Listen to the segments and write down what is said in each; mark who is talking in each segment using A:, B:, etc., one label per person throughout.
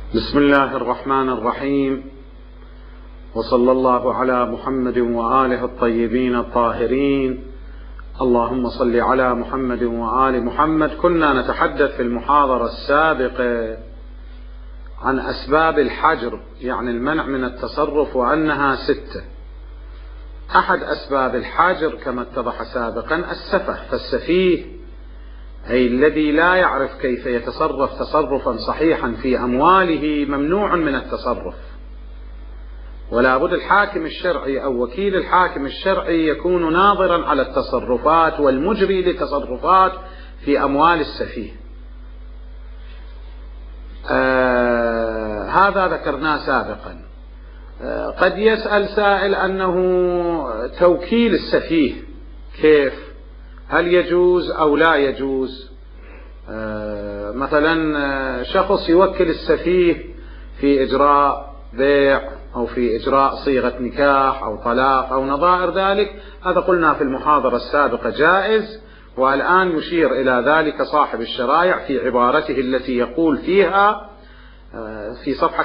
A: بسم الله الرحمن الرحيم، وصلى الله على محمد وآله الطيبين الطاهرين. اللهم صل على محمد وآل محمد. كنا نتحدث في المحاضرة السابقة عن أسباب الحجر، يعني المنع من التصرف، وأنها 6. أحد أسباب الحجر كما اتضح سابقا السفه، فالسفيه أي الذي لا يعرف كيف يتصرف تصرفا صحيحا في أمواله ممنوع من التصرف، ولا بد الحاكم الشرعي أو وكيل الحاكم الشرعي يكون ناظرا على التصرفات والمجري لتصرفات في أموال السفيه. هذا ذكرناه سابقا. قد يسأل سائل أنه توكيل السفيه كيف؟ هل يجوز أو لا يجوز؟ مثلا شخص يوكل السفيه في إجراء بيع أو في إجراء صيغة نكاح أو طلاق أو نظائر ذلك، هذا قلنا في المحاضرة السابقة جائز، والآن يشير إلى ذلك صاحب الشرائع في عبارته التي يقول فيها في صفحة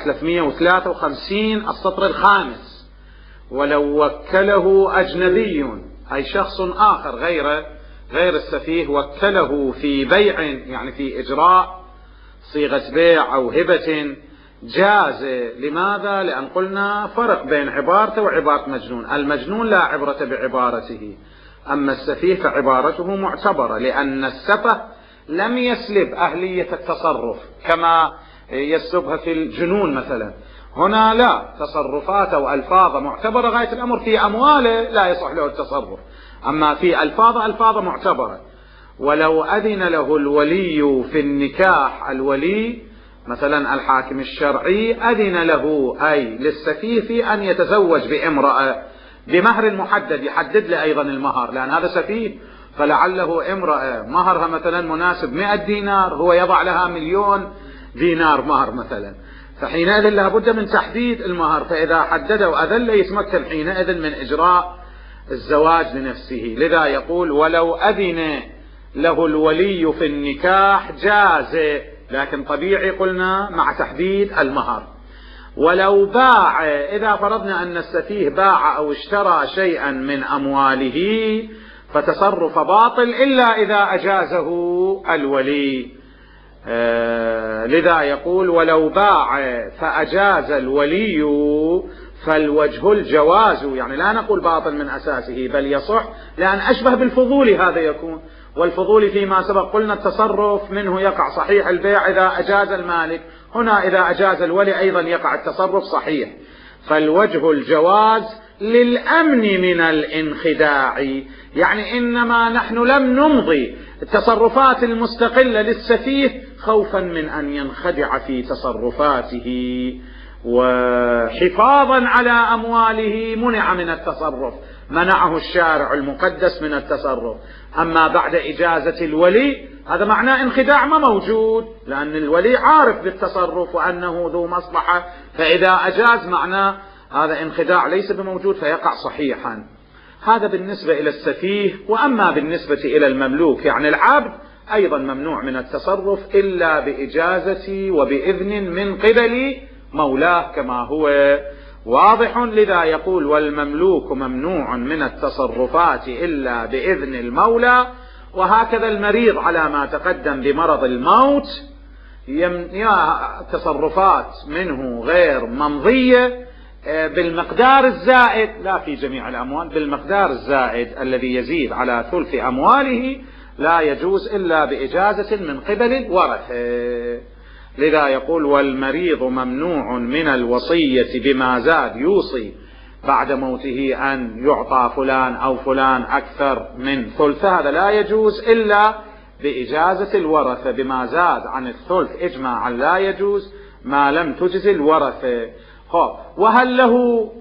A: 353 السطر الخامس: ولو وكله أجنبي، أي شخص آخر غير السفيه، وكله في بيع، يعني في إجراء صيغة بيع أو هبة، جاز. لماذا؟ لأن قلنا فرق بين عبارته وعبارة مجنون. المجنون لا عبرة بعبارته، أما السفيه فعبارته معتبرة، لأن السفه لم يسلب أهلية التصرف كما يسلبها في الجنون مثلا. هنا لا، تصرفاته وألفاظه معتبرة غاية الأمر، في أمواله لا يصح له التصرف، أما في ألفاظ معتبرة. ولو أذن له الولي في النكاح، الولي مثلا الحاكم الشرعي أذن له أي للسفيه في أن يتزوج بامرأة بمهر محدد، يحدد له أيضا المهر، لأن هذا سفيه، فلعله امرأة مهرها مثلا مناسب 100 دينار، هو يضع لها 1,000,000 دينار مهر مثلا، فحينئذ لابد من تحديد المهر، فإذا حدده وأذل يتمكن حينئذ من إجراء الزواج لنفسه. لذا يقول ولو أذن له الولي في النكاح جاز، لكن طبيعي قلنا مع تحديد المهر. ولو باع، إذا فرضنا أن السفيه باع أو اشترى شيئا من أمواله فتصرف باطل إلا إذا أجازه الولي. لذا يقول ولو باع فأجاز الولي فالوجه الجواز، يعني لا نقول باطل من أساسه بل يصح، لأن أشبه بالفضول هذا يكون، والفضول فيما سبق قلنا التصرف منه يقع صحيح البيع إذا أجاز المالك، هنا إذا أجاز الولي أيضا يقع التصرف صحيح، فالوجه الجواز للأمن من الانخداع، يعني إنما نحن لم نمضي التصرفات المستقلة للسفيه خوفا من أن ينخدع في تصرفاته، وحفاظا على أمواله منع من التصرف، منعه الشارع المقدس من التصرف. أما بعد إجازة الولي هذا معناه انخداع ما موجود، لأن الولي عارف بالتصرف وأنه ذو مصلحة، فإذا أجاز معناه هذا انخداع ليس بموجود فيقع صحيحا. هذا بالنسبة إلى السفيه. وأما بالنسبة إلى المملوك يعني العبد أيضا ممنوع من التصرف إلا بإجازة وبإذن من قبل مولاه كما هو واضح. لذا يقول والمملوك ممنوع من التصرفات إلا بإذن المولى. وهكذا المريض على ما تقدم بمرض الموت تصرفات منه غير ممضية بالمقدار الزائد، لا في جميع الأموال، بالمقدار الزائد الذي يزيد على ثلث أمواله لا يجوز إلا بإجازة من قبل الورثة. لذا يقول والمريض ممنوع من الوصية بما زاد، يوصي بعد موته أن يعطى فلان أو فلان أكثر من ثلث، هذا لا يجوز إلا بإجازة الورثة، بما زاد عن الثلث إجماعا لا يجوز ما لم تجز الورثة. وهل له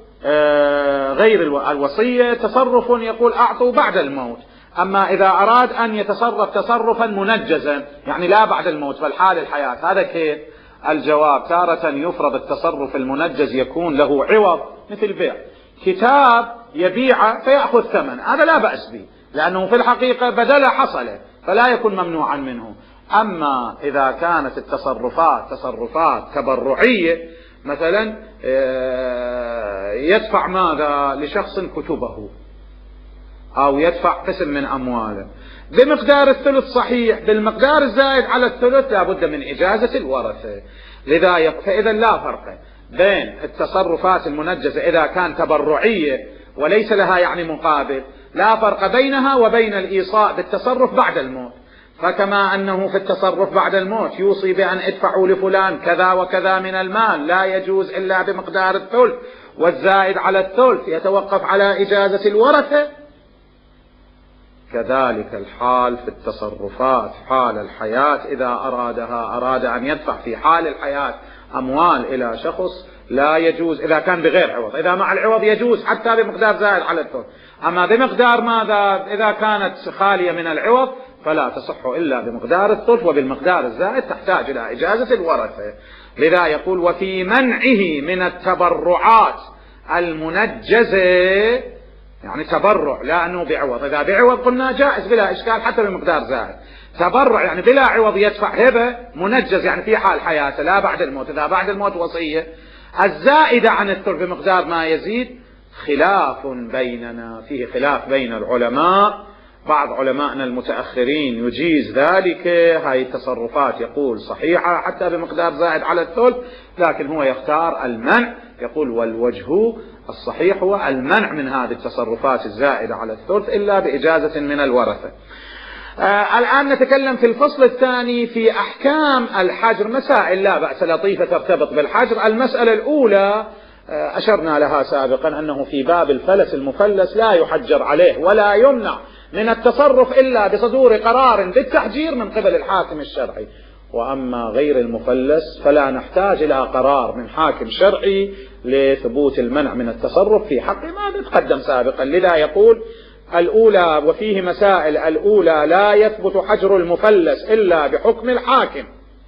A: غير الوصية تصرف يقول أعطوا بعد الموت؟ أما إذا أراد أن يتصرف تصرفا منجزا يعني لا بعد الموت بل حال الحياة، هذا كيف؟ الجواب تارة يفرض التصرف المنجز يكون له عوض، مثل بيع كتاب يبيع فيأخذ ثمن، هذا لا بأس به لأنه في الحقيقة بدل حصل فلا يكون ممنوعا منه. أما إذا كانت التصرفات تصرفات تبرعية، مثلا يدفع ماذا لشخص كتبه أو يدفع قسم من أمواله بمقدار الثلث صحيح، بالمقدار الزائد على الثلث لابد من إجازة الورثة. لذا فإذا لا فرق بين التصرفات المنجزة إذا كان تبرعية وليس لها يعني مقابل، لا فرق بينها وبين الإيصاء بالتصرف بعد الموت. فكما أنه في التصرف بعد الموت يوصي بأن ادفعوا لفلان كذا وكذا من المال لا يجوز إلا بمقدار الثلث، والزائد على الثلث يتوقف على إجازة الورثة، كذلك الحال في التصرفات حال الحياة. إذا أراد أن يدفع في حال الحياة أموال إلى شخص لا يجوز إذا كان بغير عوض. إذا مع العوض يجوز حتى بمقدار زائد على الثلث، أما بمقدار ماذا إذا كانت خالية من العوض فلا تصح إلا بمقدار الثلث، وبالمقدار الزائد تحتاج إلى إجازة الورثة. لذا يقول وفي منعه من التبرعات المنجزة، يعني تبرع لا أنه بعوض، إذا بعوض قلنا جائز بلا إشكال حتى بمقدار زائد. تبرع يعني بلا عوض يدفع هبة منجز يعني في حال حياته لا بعد الموت، إذا بعد الموت وصية الزائدة عن الثلث بمقدار ما يزيد. خلاف بيننا، فيه خلاف بين العلماء، بعض علمائنا المتأخرين يجيز ذلك، هاي التصرفات يقول صحيحة حتى بمقدار زائد على الثلث، لكن هو يختار المنع، يقول والوجه الصحيح هو المنع من هذه التصرفات الزائدة على الثلث إلا بإجازة من الورثة. الآن نتكلم في الفصل الثاني في أحكام الحجر، مسائل لا بأس لطيفة ترتبط بالحجر. المسألة الأولى أشرنا لها سابقا أنه في باب الفلس المفلس لا يحجر عليه ولا يمنع من التصرف إلا بصدور قرار بالتحجير من قبل الحاكم الشرعي، وأما غير المفلس فلا نحتاج إلى قرار من حاكم شرعي لثبوت المنع من التصرف في حق ما تقدم سابقا. لذا يقول الأولى وفيه مسائل. الأولى لا يثبت حجر المفلس إلا بحكم الحاكم.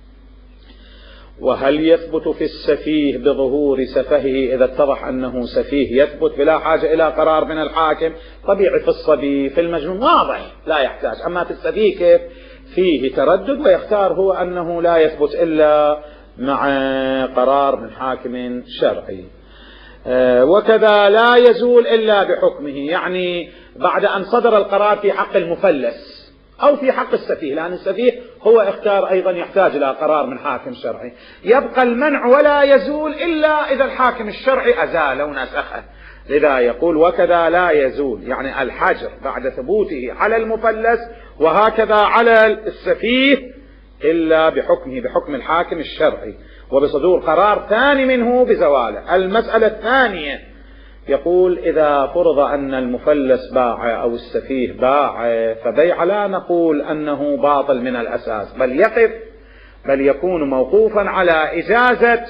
A: وهل يثبت في السفيه بظهور سفهه؟ إذا اتضح أنه سفيه يثبت بلا حاجة إلى قرار من الحاكم. طبيعي في الصبي في المجنون واضح لا يحتاج، أما في السفيه كيف فيه تردد، ويختار هو أنه لا يثبت إلا مع قرار من حاكم شرعي. وكذا لا يزول إلا بحكمه، يعني بعد أن صدر القرار في حق المفلس أو في حق السفيه، لأن السفيه هو اختار أيضا يحتاج إلى قرار من حاكم شرعي، يبقى المنع ولا يزول إلا إذا الحاكم الشرعي أزال ونسخه. لذا يقول وكذا لا يزول، يعني الحجر بعد ثبوته على المفلس وهكذا على السفيه إلا بحكمه، بحكم الحاكم الشرعي وبصدور قرار ثاني منه بزواله. المسألة الثانية يقول إذا فرض أن المفلس باع أو السفيه باع، فبيع لا نقول أنه باطل من الأساس، بل يقف، بل يكون موقوفا على إجازة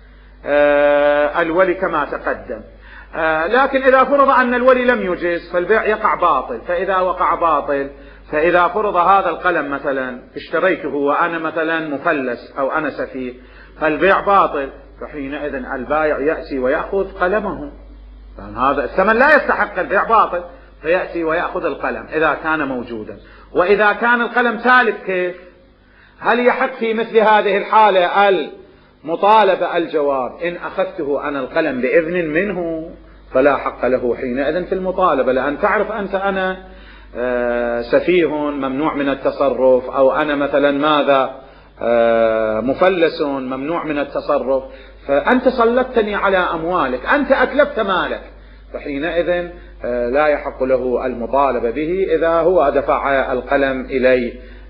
A: الولي كما تقدم. لكن إذا فرض أن الولي لم يجز فالبيع يقع باطل. فإذا وقع باطل، فإذا فرض هذا القلم مثلا اشتريته وأنا مثلا مفلس أو أنا سفيه، فالبيع باطل، فحينئذ البائع يأتي ويأخذ قلمه، لأن هذا الثمن لا يستحق، البيع باطل، فيأتي ويأخذ القلم إذا كان موجودا. وإذا كان القلم تالف كيف؟ هل يحق في مثل هذه الحالة المطالبة؟ الجواب إن أخذته أنا القلم بإذن منه فلا حق له حينئذ في المطالبة، لأن تعرف أنت أنا سفيه ممنوع من التصرف، أو أنا مثلا ماذا مفلس ممنوع من التصرف، فأنت سلطتني على أموالك، أنت أتلفت مالك، فحينئذ لا يحق له المطالبة به إذا هو دفع القلم إليه.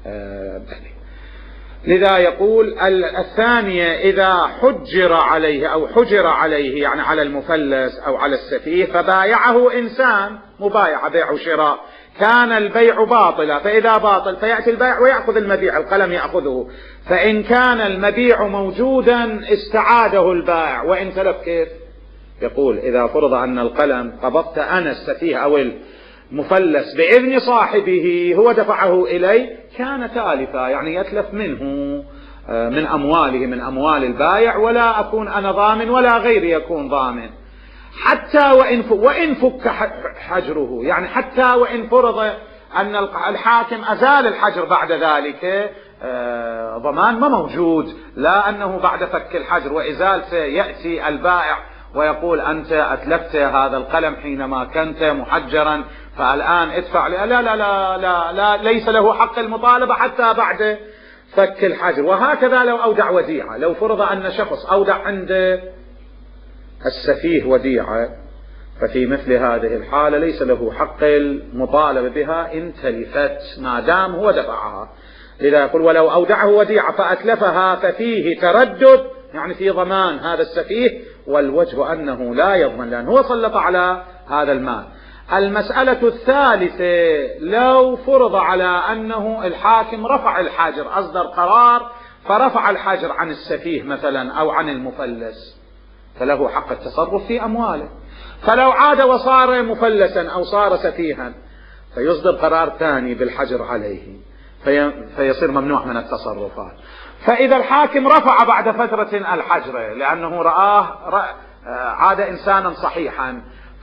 A: لذا يقول الثانية إذا حجر عليه أو حجر عليه، يعني على المفلس أو على السفيه، فبايعه إنسان مبايعة بيع وشراء، كان البيع باطلا، فإذا باطل فيأتي البائع ويأخذ المبيع، القلم يأخذه. فإن كان المبيع موجودا استعاده البائع، وإن تلف كيف؟ يقول إذا فرض أن القلم قبضت أنا السفيه أو المفلس بإذن صاحبه، هو دفعه إلي، كان تالفا، يعني يتلف منه من أمواله، من أموال البائع، ولا أكون أنا ضامن ولا غيري يكون ضامن، حتى وإن فك حجره، يعني حتى وإن فرض أن الحاكم أزال الحجر بعد ذلك، ضمان ما موجود، لا أنه بعد فك الحجر وإزالته يأتي البائع ويقول أنت أتلفت هذا القلم حينما كنت محجرا فالآن ادفع لا لا لا لا لا, لا ليس له حق المطالبة حتى بعد فك الحجر. وهكذا لو أودع وديعة، لو فرض أن شخص أودع عند السفيه وديعة ففي مثل هذه الحالة ليس له حق المطالبة بها إن تلفت ما دام هو دفعها. لذا يقول ولو أودعه وديعة فأتلفها ففيه تردد، يعني في ضمان هذا السفيه، والوجه أنه لا يضمن لأنه هو سلط على هذا المال. المسألة الثالثة لو فرض على أنه الحاكم رفع الحجر، أصدر قرار فرفع الحجر عن السفيه مثلا أو عن المفلس، فله حق التصرف في أمواله. فلو عاد وصار مفلسا أو صار سفيها فيصدر قرار ثاني بالحجر عليه فيصير ممنوع من التصرفات. فإذا الحاكم رفع بعد فترة الحجر لأنه رآه عاد إنسانا صحيحا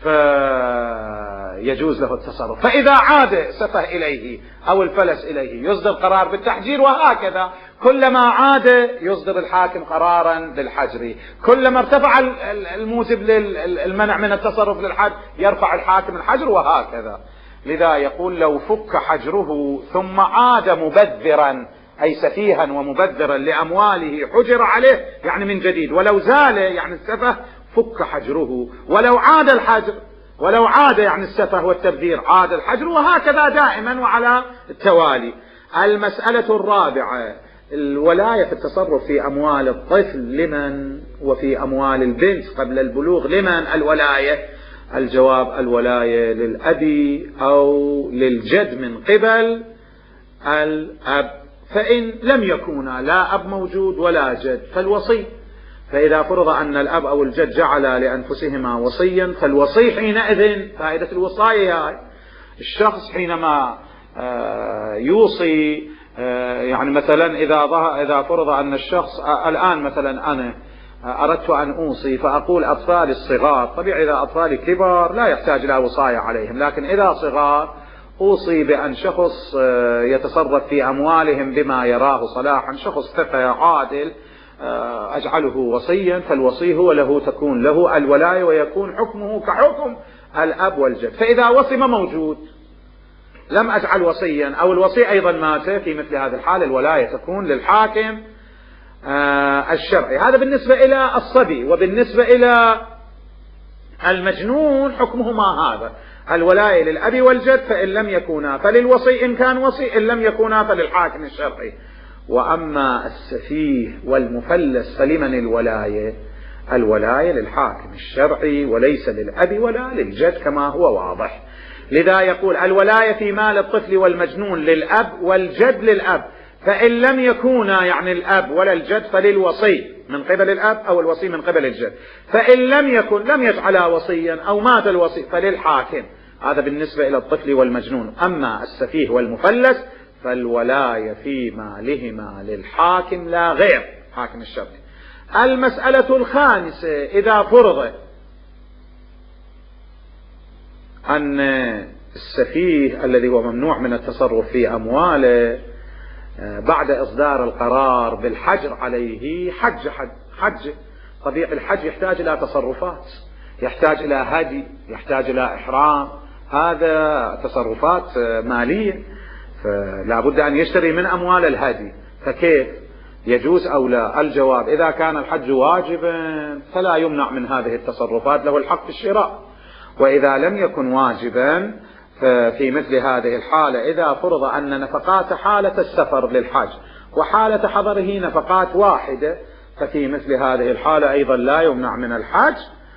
A: فيجوز له التصرف، فإذا عاد سفه إليه أو الفلس إليه يصدر قرار بالتحجير، وهكذا كلما عاد يصدر الحاكم قرارا بالحجر، كلما ارتفع الموجب للمنع من التصرف للحج يرفع الحاكم الحجر، وهكذا. لذا يقول لو فك حجره ثم عاد مبذرا أي سفيها ومبذرا لأمواله حجر عليه يعني من جديد، ولو زال يعني السفه فك حجره، ولو عاد الحجر، ولو عاد يعني السفه والتبذير عاد الحجر، وهكذا دائما وعلى التوالي. المسألة الرابعة الولاية في التصرف في أموال الطفل لمن؟ وفي أموال البنت قبل البلوغ لمن الولاية؟ الجواب الولاية للأب أو للجد من قبل الأب، فإن لم يكونا لا أب موجود ولا جد فالوصي. فإذا فرض أن الأب أو الجد جعل لأنفسهما وصيا فالوصي حينئذ فائدة الوصاية الشخص حينما يوصي، يعني مثلا إذا فرض أن الشخص الآن مثلا أنا أردت أن أوصي فأقول أطفالي الصغار، طبيعي إذا أطفالي كبار لا يحتاج إلى وصاية عليهم، لكن إذا صغار أوصي بأن شخص يتصرف في أموالهم بما يراه صلاحا، شخص ثقة عادل أجعله وصيا، فالوصي هو له تكون له الولاية ويكون حكمه كحكم الأب والجد. فإذا وصي ما موجود لم أجعل وصيا أو الوصي أيضا مات، في مثل هذه الحالة الولاية تكون للحاكم الشرعي. هذا بالنسبة إلى الصبي. وبالنسبة إلى المجنون حكمهما هذا، الولاية للأب والجد فإن لم يكونا فللوصي إن كان وصي، إن لم يكونا فللحاكم الشرعي. وأما السفيه والمفلس فلمن الولاية؟ الولاية للحاكم الشرعي وليس للأب ولا للجد كما هو واضح. لذا يقول الولاية في مال الطفل والمجنون للأب والجد للأب، فإن لم يكونا يعني الأب ولا الجد فللوصي من قبل الأب أو الوصي من قبل الجد، فإن لم يكن لم يجعلا وصيا أو مات الوصي فللحاكم. هذا بالنسبة إلى الطفل والمجنون. أما السفيه والمفلس فالولاية في مالهما للحاكم لا غير، حاكم الشرعي. المسألة الخامسة إذا فرض أن السفيه الذي هو ممنوع من التصرف في أمواله بعد إصدار القرار بالحجر عليه حج طبيعي الحج يحتاج إلى تصرفات، يحتاج إلى هدي، يحتاج إلى إحرام، هذا تصرفات مالية، فلا بد أن يشتري من أموال الهدي، فكيف يجوز أو لا؟ الجواب إذا كان الحج واجبا فلا يمنع من هذه التصرفات، له الحق في الشراء. وإذا لم يكن واجبا ففي مثل هذه الحالة إذا فرض أن نفقات حالة السفر للحج وحالة حضره نفقات واحدة ففي مثل هذه الحالة أيضا لا يمنع من الحج.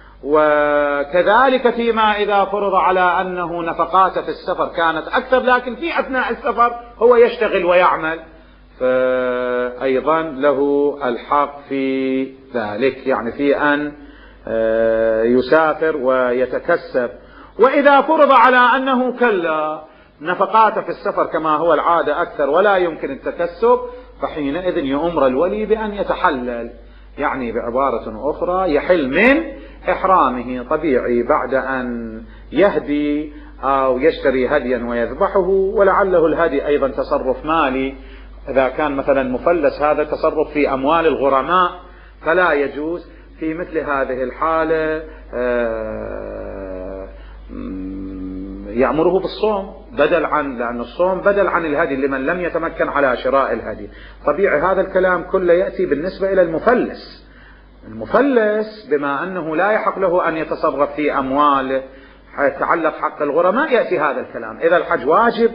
A: وكذلك فيما إذا فرض على أنه نفقات في السفر كانت أكثر لكن في أثناء السفر هو يشتغل ويعمل فأيضا له الحق في ذلك، يعني في أن يسافر ويتكسب. وإذا فرض على أنه كلا نفقات في السفر كما هو العادة أكثر ولا يمكن التكسب فحينئذ يؤمر الولي بأن يتحلل، يعني بعبارة أخرى يحل من إحرامه طبيعي بعد أن يهدي أو يشتري هديا ويذبحه، ولعله الهدي أيضا تصرف مالي إذا كان مثلا مفلس هذا تصرف في أموال الغرماء فلا يجوز. في مثل هذه الحالة يأمره بالصوم لأن الصوم بدل عن الهدي لمن لم يتمكن على شراء الهدي. طبيعي هذا الكلام كله يأتي بالنسبة إلى المفلس. المفلس بما أنه لا يحق له أن يتصرف في أموال يتعلق حق الغرماء يأتي هذا الكلام. إذا الحج واجب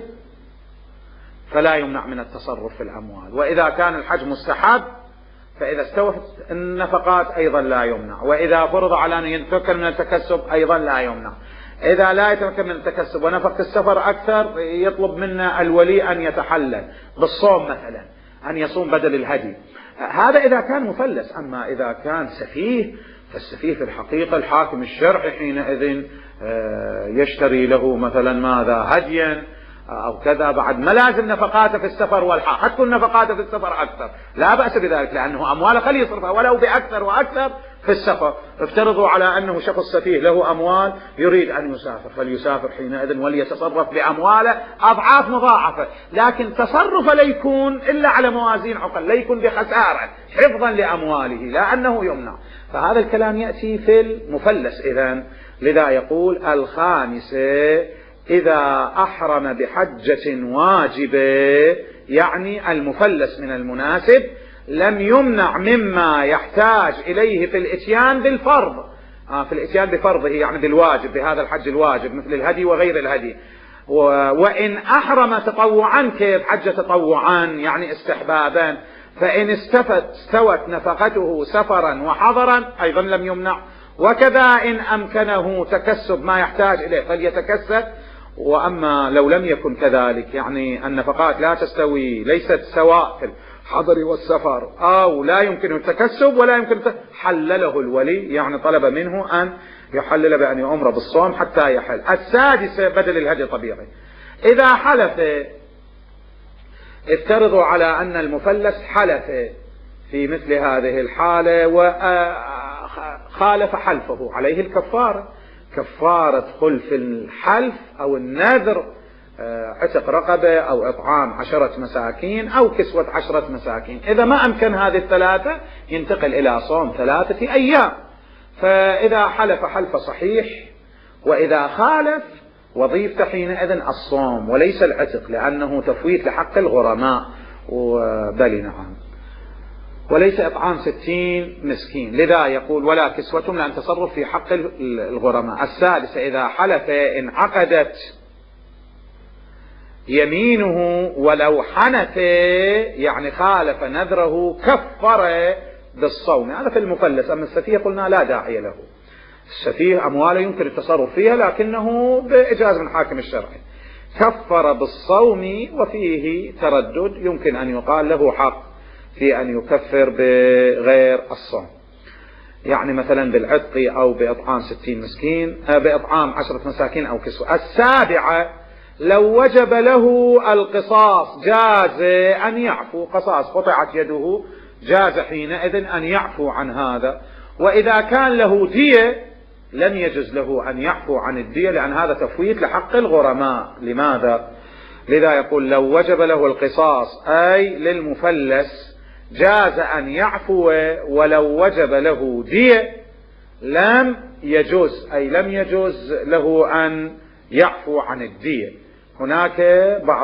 A: فلا يمنع من التصرف في الأموال، وإذا كان الحج مستحب فإذا استوت النفقات أيضا لا يمنع، وإذا فرض على أن يتمكن من التكسب أيضا لا يمنع. إذا لا يتمكن من التكسب ونفق السفر أكثر يطلب منا الولي أن يتحلل بالصوم مثلا، أن يصوم بدل الهدي. هذا إذا كان مفلس. أما إذا كان سفيه فالسفيه في الحقيقة الحاكم الشرعي حينئذ يشتري له مثلا ماذا هديا أو كذا، بعد ما لازم نفقاته في السفر والحاج حتكون نفقاته في السفر أكثر، لا بأس بذلك لأنه أمواله خليه يصرفها ولو بأكثر وأكثر في السفر. افترضوا على أنه شخص سفيه له أموال يريد أن يسافر فليسافر حينئذ وليتصرف بأمواله أضعاف مضاعفة، لكن تصرف لا يكون إلا على موازين عقل، لا يكون بخسارة حفظا لأمواله لا أنه يمنع. فهذا الكلام يأتي في المفلس إذن. لذا يقول الخامسة إذا أحرم بحجة واجبة، يعني المفلس من المناسب لم يمنع مما يحتاج إليه في الإتيان بالفرض، في الإتيان بفرضه يعني بالواجب، بهذا الحج الواجب مثل الهدي وغير الهدي. وإن أحرم تطوعا، كيف حج تطوعا يعني استحبابا، فإن استوت نفقته سفرا وحضرا أيضا لم يمنع. وكذا إن أمكنه تكسب ما يحتاج إليه فليتكسب. وأما لو لم يكن كذلك، يعني النفقات لا تستوي، ليست سواء في الحضر والسفر، أو لا يمكن التكسب ولا يمكن حلله الولي، يعني طلب منه أن يحلل بأن يؤمر بالصوم حتى يحل. السادسة بدل الهدي طبيعي إذا حلف. افترضوا على أن المفلس حلف في مثل هذه الحالة وخالف حلفه، عليه الكفارة، كفارة خلف الحلف أو النذر، عتق رقبة أو إطعام 10 مساكين أو كسوة 10 مساكين. إذا ما أمكن هذه الثلاثة ينتقل إلى صوم 3 أيام. فإذا حلف حلف صحيح، وإذا خالف وظيفة حينئذ الصوم وليس العتق، لأنه تفويت لحق الغرماء. وبل نعم، وليس إطعام 60 مسكين. لذا يقول ولا كسوتهم، لأن تصرف في حق الغرماء. السادسة إذا حلف انعقدت يمينه ولو حنث، يعني خالف نذره كفر بالصوم. هذا في المفلس. أما السفيه قلنا لا داعي له. السفيه أمواله يمكن التصرف فيها لكنه بإجازة من حاكم الشرعي، كفر بالصوم. وفيه تردد، يمكن أن يقال له حق في أن يكفر بغير الصوم، يعني مثلا بالعتق أو بإطعام 60 مسكين، بإطعام 10 مساكين أو كسوة. السابعة لو وجب له القصاص جاز أن يعفو، قصاص قطعت يده جاز حينئذ أن يعفو عن هذا. وإذا كان له دية لم يجز له أن يعفو عن الدية، لأن هذا تفويت لحق الغرماء. لماذا؟ لذا يقول لو وجب له القصاص أي للمفلس جاز أن يعفو، ولو وجب له دية لم يجوز، أي لم يجوز له أن يعفو عن الدية. هناك بعض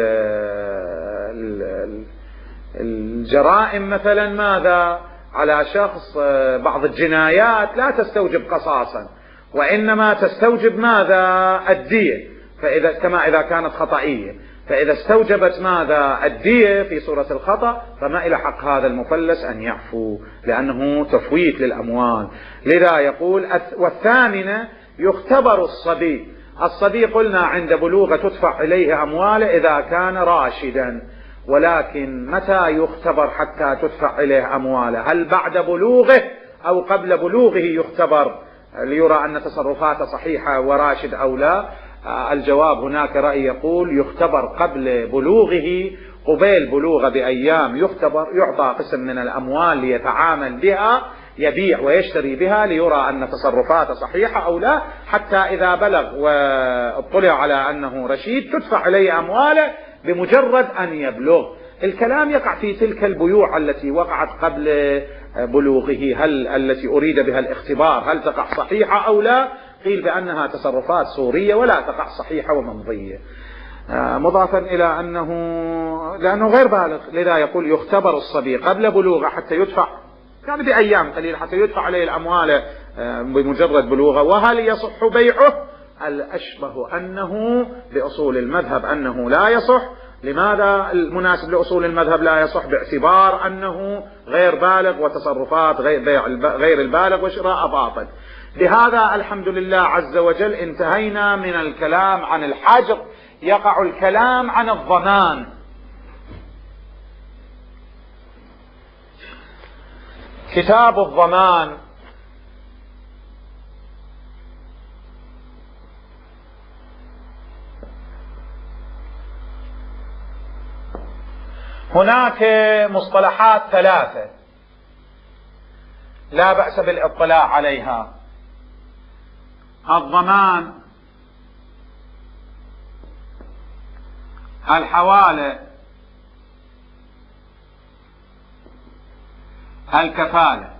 A: الجرائم مثلا ماذا على شخص، بعض الجنايات لا تستوجب قصاصا وإنما تستوجب ماذا الدية، فإذا كما إذا كانت خطئية، فإذا استوجبت ماذا الدية في صورة الخطأ فما إلى حق هذا المفلس أن يعفو، لأنه تفويت للأموال. لذا يقول والثامنة يختبر الصبي. الصبي قلنا عند بلوغه تدفع إليه أمواله إذا كان راشدا، ولكن متى يختبر حتى تدفع إليه أمواله؟ هل بعد بلوغه أو قبل بلوغه يختبر ليرى أن تصرفاته صحيحة وراشد أو لا؟ الجواب هناك رأي يقول يختبر قبل بلوغه، قبيل بلوغه بأيام يختبر، يعطى قسم من الأموال ليتعامل بها، يبيع ويشتري بها ليرى أن تصرفاته صحيحة أو لا، حتى إذا بلغ واطلع على أنه رشيد تدفع إليه أمواله بمجرد أن يبلغ. الكلام يقع في تلك البيوع التي وقعت قبل بلوغه، هل التي أريد بها الاختبار هل تقع صحيحة أو لا؟ قيل بأنها تصرفات صورية ولا تقع صحيحة وممضية، مضافا إلى لأنه غير بالغ، لذا يقول يختبر الصبي قبل بلوغه حتى يدفع، كان بأيام قليلة حتى يدفع عليه الأموال بمجرد بلوغه. وهل يصح بيعه؟ الأشبه أنه بأصول المذهب أنه لا يصح. لماذا المناسب لأصول المذهب لا يصح؟ باعتبار أنه غير بالغ وتصرفات غير البالغ وشراء باطل. بهذا الحمد لله عز وجل انتهينا من الكلام عن الحجر. يقع الكلام عن الضمان. كتاب الضمان هناك مصطلحات ثلاثة لا بأس بالاطلاع عليها: الضمان، الحوالة، الكفالة.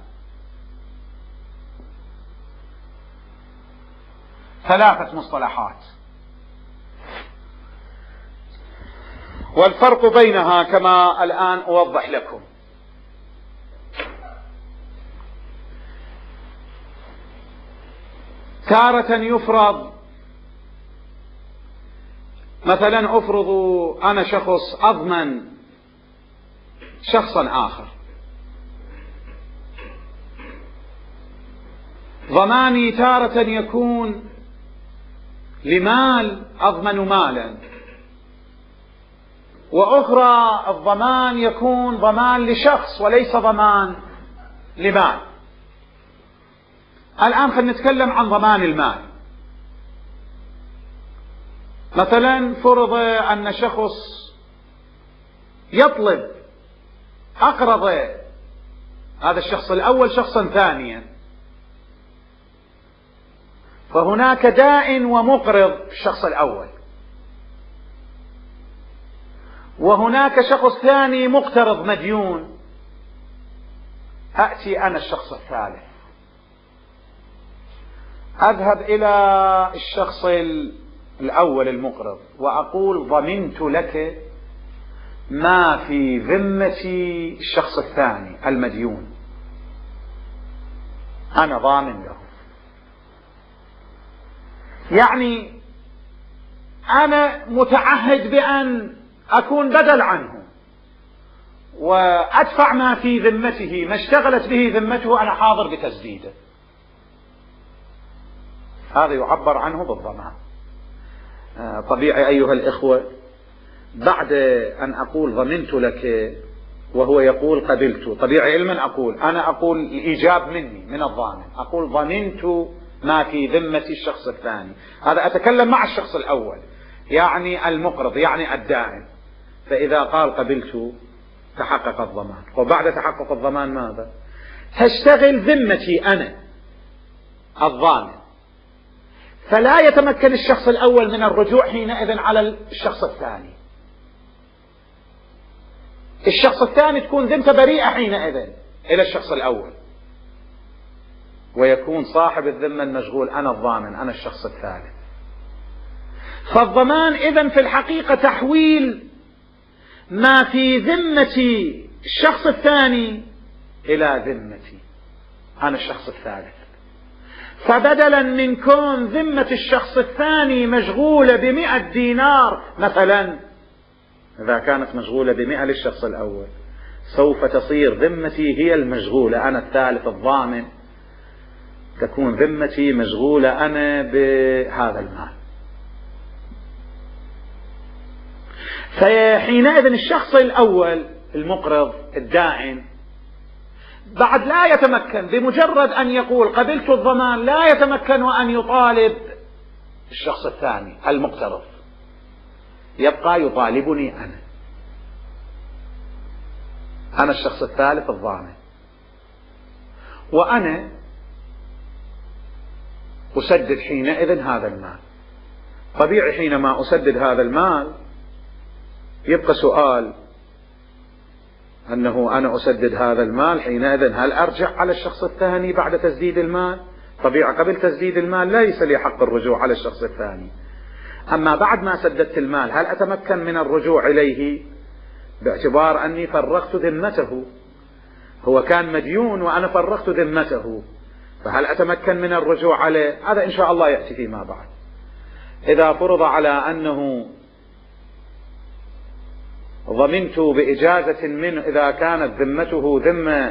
A: ثلاثة مصطلحات، والفرق بينها كما الآن أوضح لكم. تارة يفرض، مثلا أفرض أنا شخص أضمن شخصا آخر، ضماني تارة يكون لمال، أضمن مالا، وأخرى الضمان يكون ضمان لشخص وليس ضمان لمال. الآن خلينا نتكلم عن ضمان المال. مثلا فرض أن شخص يطلب أقرض هذا الشخص الأول شخصا ثانيا، فهناك دائن ومقرض في الشخص الأول، وهناك شخص ثاني مقترض مديون. أأتي أنا الشخص الثالث، أذهب إلى الشخص الأول المقرض وأقول ضمنت لك ما في ذمة الشخص الثاني المديون، أنا ضامن له. يعني أنا متعهد بأن أكون بدل عنه وأدفع ما في ذمته، ما اشتغلت به ذمته أنا حاضر بتسديده. هذا يعبر عنه بالضمان. طبيعي أيها الإخوة بعد أن أقول ضمنت لك وهو يقول قبلت، طبيعي علما أنا أقول الإيجاب مني من الضامن، أقول ضمنت ما في ذمة الشخص الثاني. هذا أتكلم مع الشخص الأول يعني المقرض يعني الدائن. فإذا قال قبلت تحقق الضمان، وبعد تحقق الضمان ماذا؟ تشتغل ذمتي أنا الضامن، فلا يتمكن الشخص الأول من الرجوع حينئذ على الشخص الثاني. الشخص الثاني تكون ذمته بريئة حينئذ إلى الشخص الأول، ويكون صاحب الذمة المشغول أنا الضامن، أنا الشخص الثالث. فالضمان إذن في الحقيقة تحويل ما في ذمة الشخص الثاني إلى ذمتي أنا الشخص الثالث. فبدلا من كون ذمة الشخص الثاني مشغولة ب100 دينار مثلا، إذا كانت مشغولة ب100 للشخص الأول، سوف تصير ذمتي هي المشغولة، أنا الثالث الضامن، تكون ذمتي مشغولة أنا بهذا المال. فحينئذ الشخص الأول المقرض الدائن بعد لا يتمكن، بمجرد أن يقول قبلت الضمان لا يتمكن أن يطالب الشخص الثاني المقترض، يبقى يطالبني أنا الشخص الثالث الضامن، وأنا أسدد حينئذ هذا المال. طبيعي حينما أسدد هذا المال يبقى سؤال: أنه أنا أسدد هذا المال، حينئذ هل أرجع على الشخص الثاني بعد تسديد المال؟ طبيعة قبل تسديد المال ليس لي حق الرجوع على الشخص الثاني. أما بعد ما سددت المال هل أتمكن من الرجوع إليه باعتبار أني فرغت ذمته؟ هو كان مديون وأنا فرغت ذمته، فهل أتمكن من الرجوع عليه؟ هذا إن شاء الله يأتي فيما بعد. إذا فرض على أنه ضمنت بإجازة منه، إذا كانت ذمته ذمة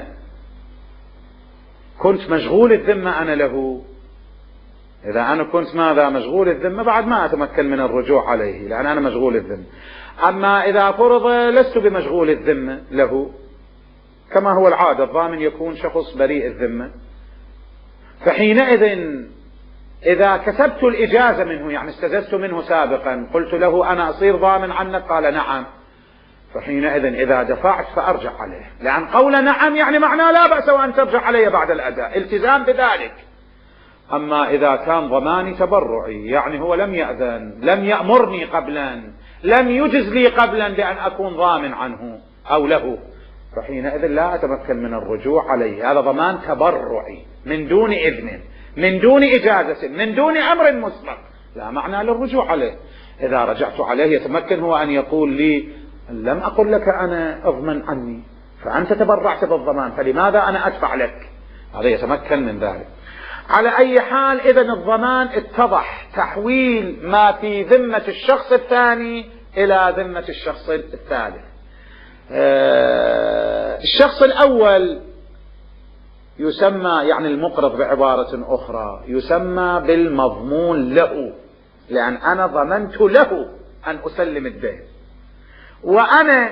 A: كنت مشغول الذمة أنا له، إذا أنا كنت ماذا مشغول الذمة بعد ما أتمكن من الرجوع عليه لأن أنا مشغول الذمة. أما إذا فرض لست بمشغول الذمة له كما هو العادة، الضامن يكون شخص بريء الذمة، فحينئذ إذا كسبت الإجازة منه، يعني استجزت منه سابقا، قلت له أنا أصير ضامن عنك، قال نعم، فحينئذ إذا دفعت فأرجع عليه، لأن قول نعم يعني معناه لا بأس وأن ترجع علي بعد الأداء، التزام بذلك. أما إذا كان ضماني تبرعي، يعني هو لم يأذن، لم يأمرني قبلا، لم يجز لي قبلا بأن أكون ضامن عنه أو له، فحينئذ لا أتمكن من الرجوع عليه. هذا ضمان تبرعي من دون إذن، من دون إجازة، من دون أمر مسبق، لا معنى للرجوع عليه. إذا رجعت عليه يتمكن هو أن يقول لي لم أقل لك أنا أضمن عني، فأنت تبرعت بالضمان، فلماذا أنا أدفع لك؟ هذا يتمكن من ذلك. على أي حال إذن الضمان اتضح تحويل ما في ذمة الشخص الثاني إلى ذمة الشخص الثالث. الشخص الأول يسمى، يعني المقرض بعبارة أخرى، يسمى بالمضمون له، لأن أنا ضمنت له أن أسلم الدين، وأنا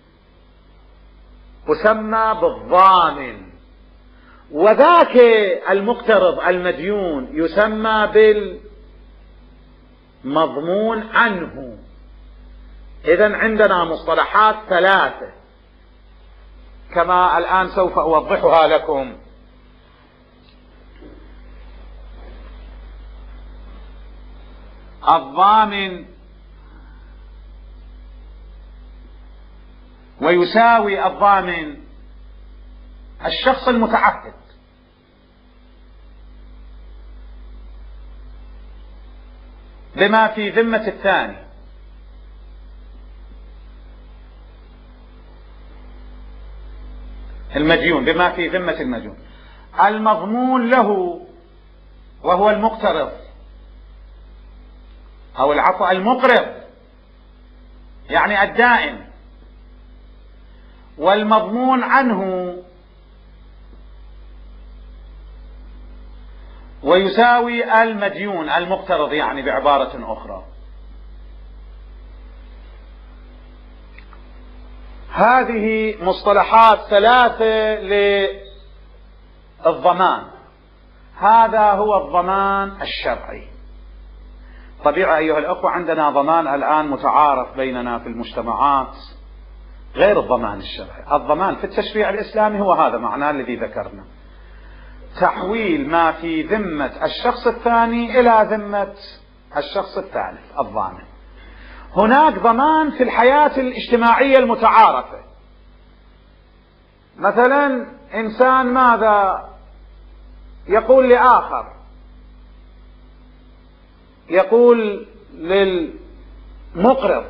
A: أسمى بالضامن، وذاك المقترض المديون يسمى بالمضمون عنه. إذن عندنا مصطلحات ثلاثة كما الآن سوف أوضحها لكم. الضامن، ويساوي الضامن الشخص المتعهد، بما في ذمة الثاني، المديون بما في ذمة المديون. المضمون له وهو المقترض، أو العفو المقرض يعني الدائن، والمضمون عنه ويساوي المديون المقترض، يعني بعبارة أخرى. هذه مصطلحات ثلاثة للضمان. هذا هو الضمان الشرعي. طبيعة أيها الأخوة عندنا ضمان الآن متعارف بيننا في المجتمعات غير الضمان الشرعي. الضمان في التشريع الإسلامي هو هذا معناه الذي ذكرنا، تحويل ما في ذمة الشخص الثاني إلى ذمة الشخص الثالث الضامن. هناك ضمان في الحياة الاجتماعية المتعارفة، مثلا إنسان ماذا يقول لآخر، يقول للمقرض،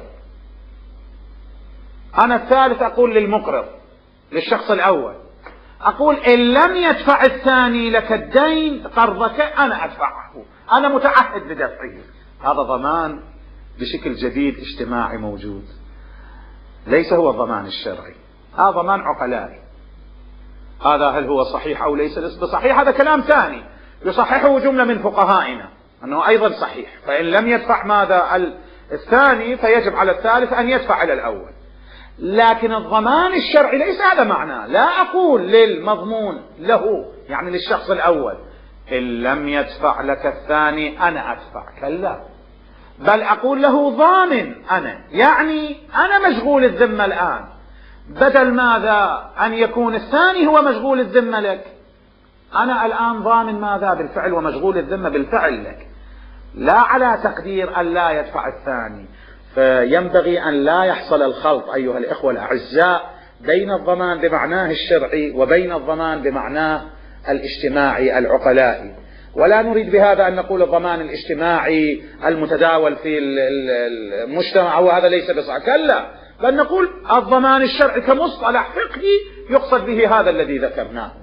A: أنا الثالث أقول للمقرض للشخص الأول، أقول إن لم يدفع الثاني لك الدين قرضك أنا أدفعه، أنا متعهد بدفعه. هذا ضمان بشكل جديد اجتماعي موجود، ليس هو الضمان الشرعي، هذا ضمان عقلائي. هذا هل هو صحيح أو ليس بصحيح هذا كلام ثاني يصححه جملة من فقهائنا أنه أيضا صحيح، فإن لم يدفع ماذا الثاني فيجب على الثالث أن يدفع إلى الأول. لكن الضمان الشرعي ليس هذا معناه، لا أقول للمضمون له يعني للشخص الأول إن لم يدفع لك الثاني أنا أدفع، كلا، بل أقول له ضامن أنا، يعني أنا مشغول الذمة الآن، بدل ماذا أن يكون الثاني هو مشغول الذمة لك، أنا الآن ضامن ماذا بالفعل ومشغول الذمة بالفعل لك، لا على تقدير أن لا يدفع الثاني. فينبغي أن لا يحصل الخلط أيها الإخوة الأعزاء بين الضمان بمعناه الشرعي وبين الضمان بمعناه الاجتماعي العقلائي، ولا نريد بهذا أن نقول الضمان الاجتماعي المتداول في المجتمع وهذا ليس بصحيح، كلا، بل نقول الضمان الشرعي كمصطلح فقهي يقصد به هذا الذي ذكرناه.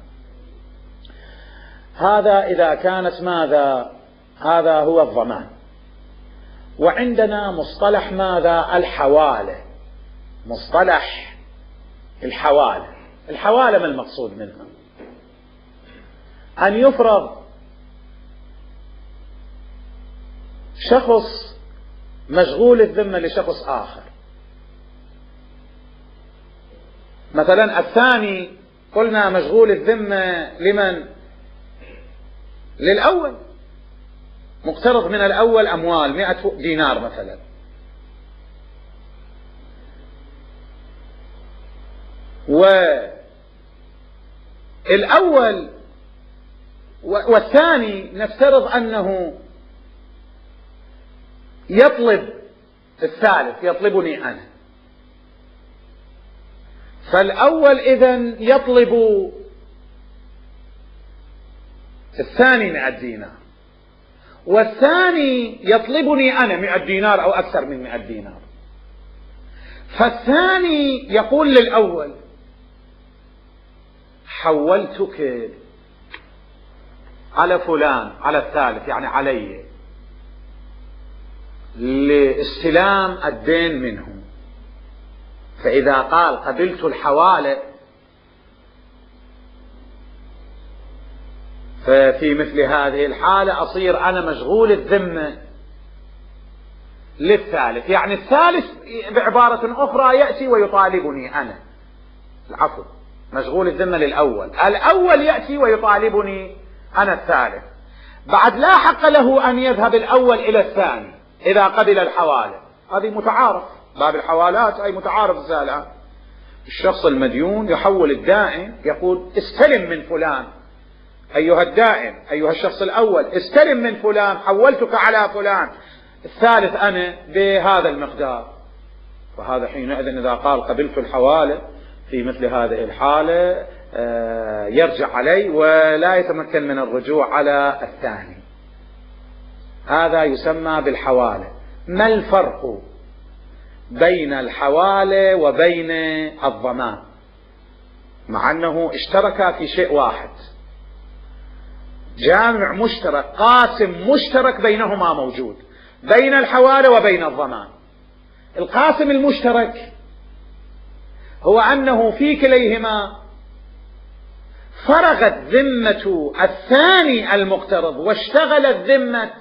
A: هذا إذا كانت ماذا؟ هذا هو الضمان. وعندنا مصطلح ماذا؟ الحوالة. مصطلح الحوالة. الحوالة ما المقصود منها؟ أن يفرض شخص مشغول الذمة لشخص آخر، مثلا الثاني قلنا مشغول الذمة لمن؟ للأول، مقترض من الأول أموال 100 دينار مثلا، والأول والثاني نفترض أنه يطلب الثالث، يطلبني أنا، فالأول إذن يطلب الثاني 100 دينار، والثاني يطلبني أنا 100 دينار أو أكثر من 100 دينار، فالثاني يقول للأول حولتك على فلان، على الثالث يعني علي، لاستلام الدين منه. فإذا قال قبلت الحوالة ففي مثل هذه الحالة أصير أنا مشغول الذمة للثالث، يعني الثالث بعبارة أخرى يأتي ويطالبني أنا، العفو، مشغول الذمة للأول، الأول يأتي ويطالبني أنا الثالث، بعد لا حق له أن يذهب الأول إلى الثاني إذا قبل الحوالة. هذه متعارف، باب الحوالات أي متعارف الآن. الشخص المديون يحول الدائن، يقول استلم من فلان أيها الدائن، أيها الشخص الأول استلم من فلان، حولتك على فلان، الثالث أنا بهذا المقدار. فهذا حينئذ إذا قال قبلت الحوالة في مثل هذه الحالة يرجع علي ولا يتمكن من الرجوع على الثاني. هذا يسمى بالحوالة. ما الفرق بين الحوالة وبين الضمان؟ مع أنه اشتركا في شيء واحد، جامع مشترك، قاسم مشترك بينهما موجود بين الحوالة وبين الضمان. القاسم المشترك هو أنه في كليهما فرغت ذمة الثاني المقترض واشتغلت ذمة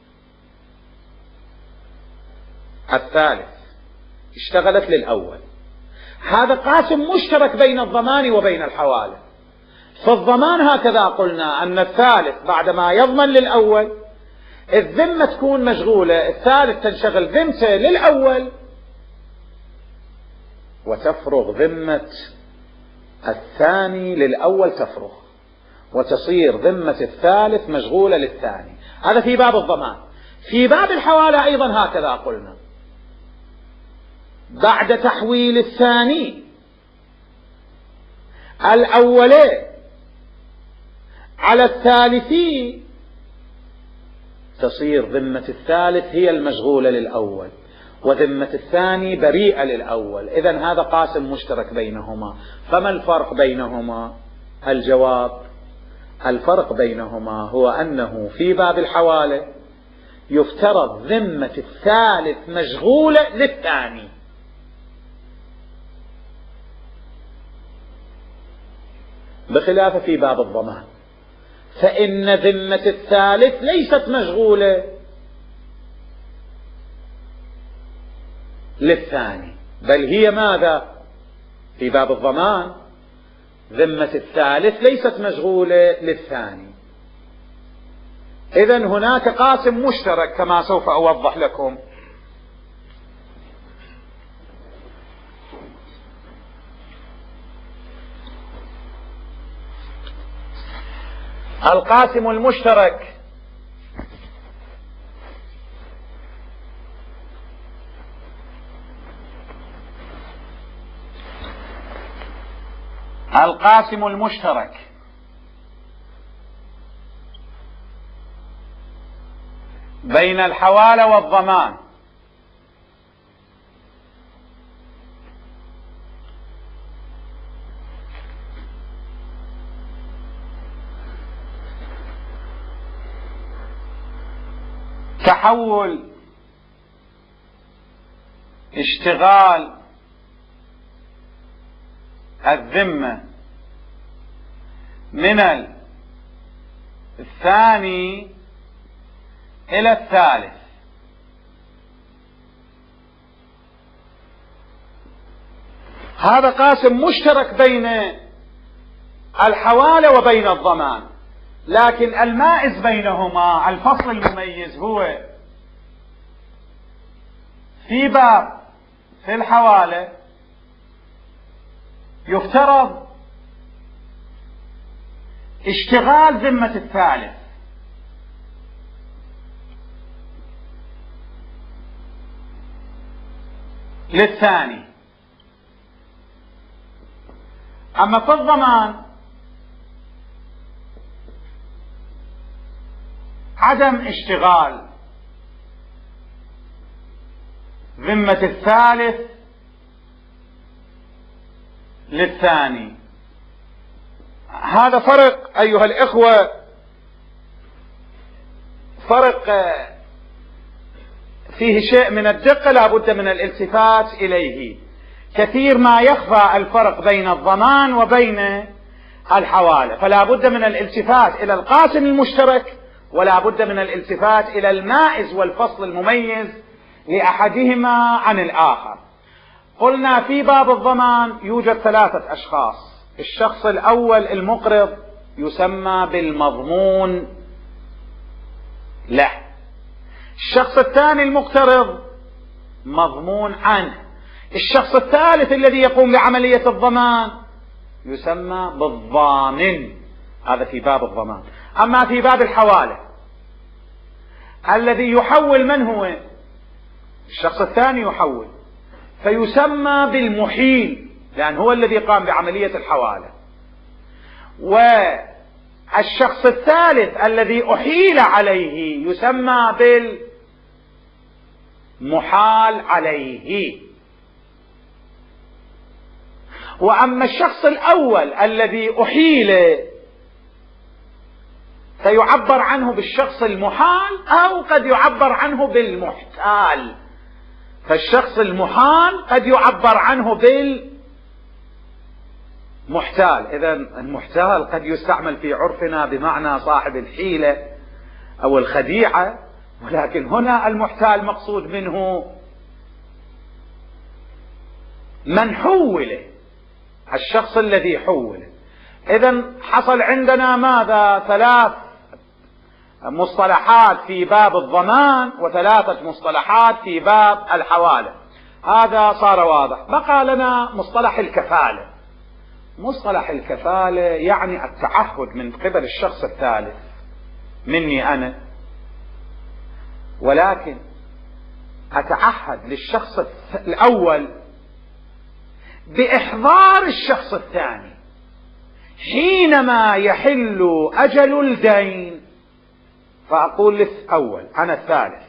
A: الثالث، اشتغلت للأول. هذا قاسم مشترك بين الضمان وبين الحوالة. فالضمان هكذا قلنا أن الثالث بعدما يضمن للأول الذمة تكون مشغولة، الثالث تنشغل ذمته للأول وتفرغ ذمة الثاني للأول، تفرغ وتصير ذمة الثالث مشغولة للثاني. هذا في باب الضمان. في باب الحوالة أيضا هكذا قلنا، بعد تحويل الثاني الأولين على الثالثين تصير ذمة الثالث هي المشغولة للأول وذمة الثاني بريئة للأول. إذن هذا قاسم مشترك بينهما. فما الفرق بينهما؟ الجواب: الفرق بينهما هو أنه في باب الحوالة يفترض ذمة الثالث مشغولة للثاني، بخلاف في باب الضمان فإن ذمة الثالث ليست مشغولة للثاني، بل هي ماذا؟ في باب الضمان ذمة الثالث ليست مشغولة للثاني. إذن هناك قاسم مشترك كما سوف أوضح لكم. القاسم المشترك القاسم المشترك بين الحوالة والضمان تحول اشتغال الذمة من الثاني إلى الثالث، هذا قاسم مشترك بين الحوالة وبين الضمان، لكن المائز بينهما الفصل المميز هو في باب في الحوالة يفترض اشتغال ذمة الثالث، للثاني، أما في الضمان عدم اشتغال ذمة الثالث للثاني. هذا فرق أيها الإخوة، فرق فيه شيء من الدقة لا بد من الالتفات إليه. كثير ما يخفى الفرق بين الضمان وبين الحوالة، فلا بد من الالتفات إلى القاسم المشترك ولا بد من الالتفات إلى المائز والفصل المميز لأحدهما عن الآخر. قلنا في باب الضمان يوجد 3 أشخاص. الشخص الأول المقرض يسمى بالمضمون له، الشخص الثاني المقترض مضمون عنه، الشخص الثالث الذي يقوم بعملية الضمان يسمى بالضامن. هذا في باب الضمان. أما في باب الحوالة الذي يحول من هو؟ الشخص الثاني يحول، فيسمى بالمحيل لأن هو الذي قام بعملية الحوالة، والشخص الثالث الذي أحيل عليه يسمى بالمحال عليه. وأما الشخص الأول الذي أحيل فيعبر عنه بالشخص المحال أو قد يعبر عنه بالمحتال، فالشخص المحال قد يعبر عنه بالمحتال. إذا المحتال قد يستعمل في عرفنا بمعنى صاحب الحيلة أو الخديعة، ولكن هنا المحتال مقصود منه من حوله، الشخص الذي حوله. إذا حصل عندنا ماذا؟ 3 مصطلحات في باب الضمان و3 مصطلحات في باب الحوالة. هذا صار واضح. بقى لنا مصطلح الكفالة. مصطلح الكفالة يعني التعهد من قبل الشخص الثالث مني أنا، ولكن أتعهد للشخص الأول بإحضار الشخص الثاني حينما يحل أجل الدين، فأقول للأول أنا الثالث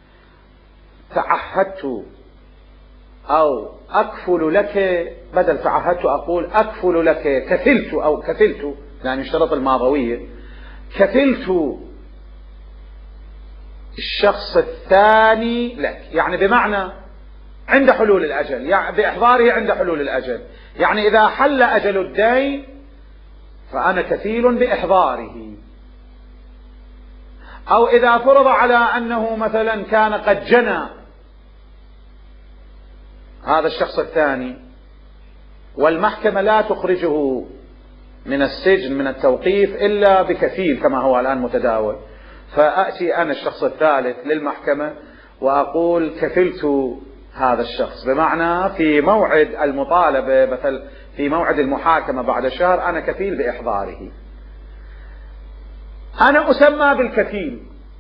A: تعهدت أو أكفل لك، بدل تعهدت أقول أكفل لك، كفلت أو كفلت يعني الشرط الماضوية، كفلت الشخص الثاني لك، يعني بمعنى عند حلول الأجل، يعني بإحضاره عند حلول الأجل، يعني إذا حل أجل الدين فأنا كفيل بإحضاره. أو إذا فرض على أنه مثلا كان قد جنى هذا الشخص الثاني والمحكمة لا تخرجه من السجن من التوقيف إلا بكفيل كما هو الآن متداول، فأتي أنا الشخص الثالث للمحكمة وأقول كفلت هذا الشخص، بمعنى في موعد المطالبة مثل في موعد المحاكمة بعد شهر أنا كفيل بإحضاره. أنا أسمى بالكفيل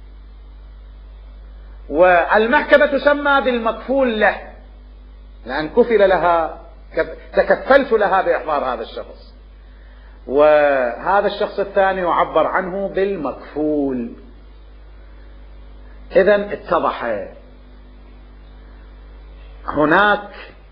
A: والمحكمة تسمى بالمكفول له، لأن كفل لها، تكفلت لها بإحضار هذا الشخص. وهذا الشخص الثاني يعبر عنه بالمكفول. إذن اتضح هناك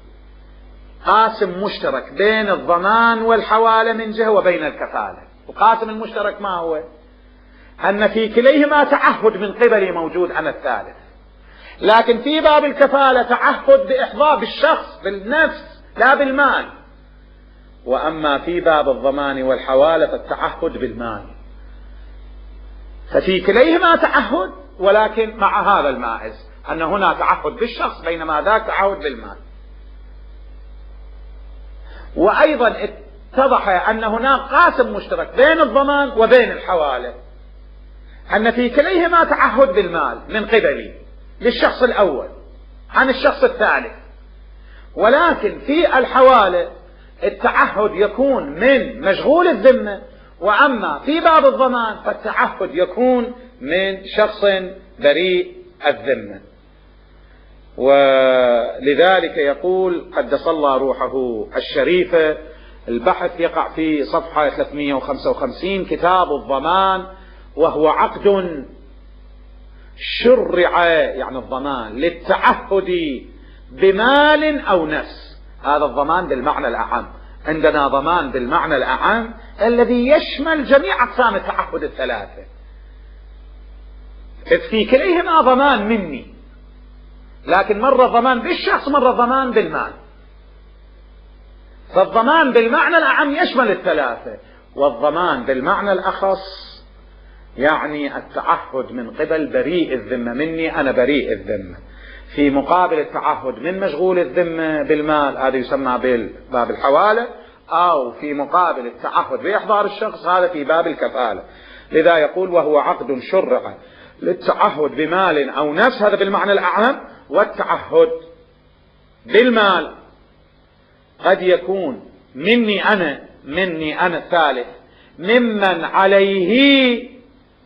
A: قاسم مشترك بين الضمان والحوالة من جهة وبين الكفالة. وقاسم المشترك ما هو؟ أن في كليهما تعهد من قبلي موجود أنا الثالث، لكن في باب الكفالة تعهد بإحضار بالشخص بالنفس لا بالمال، وأما في باب الضمان والحوالة فالتعهد بالمال. ففي كليهما تعهد، ولكن مع هذا المائز أن هنا تعهد بالشخص بينما ذاك تعهد بالمال. وأيضا اتضح أن هناك قاسم مشترك بين الضمان وبين الحوالة، أن في كليهما تعهد بالمال من قبلي للشخص الأول عن الشخص الثالث، ولكن في الحوالة التعهد يكون من مشغول الذمة، وأما في باب الضمان فالتعهد يكون من شخص بريء الذمة. ولذلك يقول قدس الله روحه الشريفة، البحث يقع في صفحة 355، كتاب الضمان، وهو عقد شرع يعني الضمان للتعهد بمال أو نفس. هذا الضمان بالمعنى الأعم، عندنا ضمان بالمعنى الأعم الذي يشمل جميع أقسام التعهد الثلاثة، في كليهما ضمان مني، لكن مرة ضمان بالشخص مرة ضمان بالمال. فالضمان بالمعنى الأعم يشمل الثلاثة، والضمان بالمعنى الأخص يعني التعهد من قبل بريء الذمة مني، أنا بريء الذمة، في مقابل التعهد من مشغول الذمة بالمال، هذا يسمى بباب الحوالة، أو في مقابل التعهد بإحضار الشخص، هذا في باب الكفالة. لذا يقول وهو عقد شرع للتعهد بمال أو نفس، هذا بالمعنى الأعم. والتعهد بالمال قد يكون مني أنا الثالث ممن عليه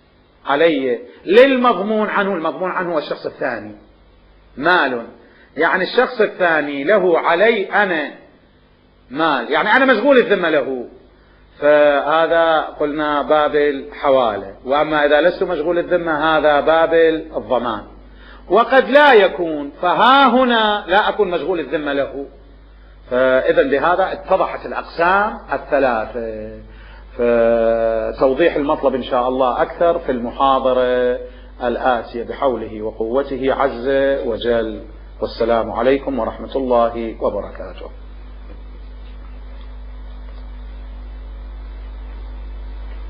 A: للمضمون عنه، المضمون عنه هو الشخص الثاني مال، يعني الشخص الثاني له علي أنا مال، يعني أنا مشغول الذمة له، فهذا قلنا باب الحوالة. وأما إذا لست مشغول الذمة هذا باب الضمان. وقد لا يكون، فها هنا لا أكون مشغول الذمة له. فإذا بهذا اتضحت الأقسام الثلاثة. فتوضيح المطلب إن شاء الله أكثر في المحاضرة الآتية بحوله وقوته عز وجل. والسلام عليكم ورحمة الله وبركاته.